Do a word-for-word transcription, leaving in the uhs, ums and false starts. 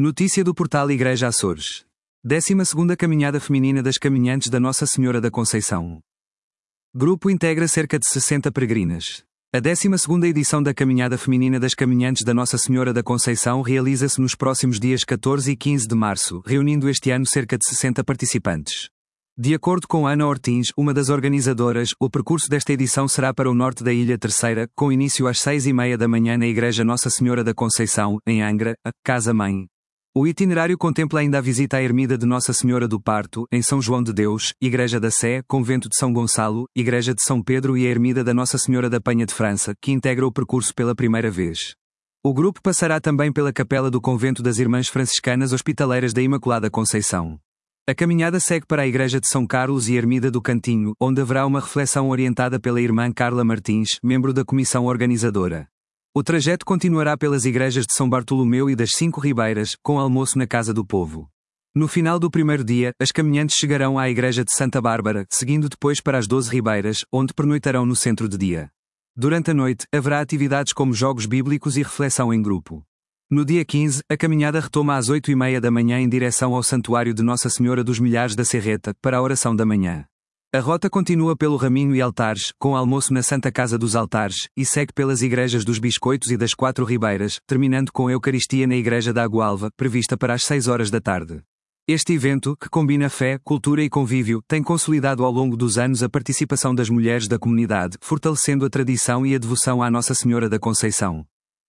Notícia do portal Igreja Açores. décima segunda Caminhada Feminina das Caminhantes da Nossa Senhora da Conceição. Grupo integra cerca de sessenta peregrinas. A décima segunda edição da Caminhada Feminina das Caminhantes da Nossa Senhora da Conceição realiza-se nos próximos dias catorze e quinze de março, reunindo este ano cerca de sessenta participantes. De acordo com Ana Ortins, uma das organizadoras, o percurso desta edição será para o norte da Ilha Terceira, com início às seis e meia da manhã na Igreja Nossa Senhora da Conceição, em Angra, a Casa-Mãe. O itinerário contempla ainda a visita à Ermida de Nossa Senhora do Parto, em São João de Deus, Igreja da Sé, Convento de São Gonçalo, Igreja de São Pedro e a Ermida da Nossa Senhora da Penha de França, que integra o percurso pela primeira vez. O grupo passará também pela capela do Convento das Irmãs Franciscanas Hospitaleiras da Imaculada Conceição. A caminhada segue para a Igreja de São Carlos e a Ermida do Cantinho, onde haverá uma reflexão orientada pela irmã Carla Martins, membro da comissão organizadora. O trajeto continuará pelas igrejas de São Bartolomeu e das Cinco Ribeiras, com almoço na Casa do Povo. No final do primeiro dia, as caminhantes chegarão à Igreja de Santa Bárbara, seguindo depois para as Doze Ribeiras, onde pernoitarão no centro de dia. Durante a noite, haverá atividades como jogos bíblicos e reflexão em grupo. No dia quinze, a caminhada retoma às oito e meia da manhã em direção ao Santuário de Nossa Senhora dos Milhares da Serreta, para a oração da manhã. A rota continua pelo Raminho e Altares, com almoço na Santa Casa dos Altares, e segue pelas igrejas dos Biscoitos e das Quatro Ribeiras, terminando com a Eucaristia na Igreja da Agualva, prevista para as seis horas da tarde. Este evento, que combina fé, cultura e convívio, tem consolidado ao longo dos anos a participação das mulheres da comunidade, fortalecendo a tradição e a devoção à Nossa Senhora da Conceição.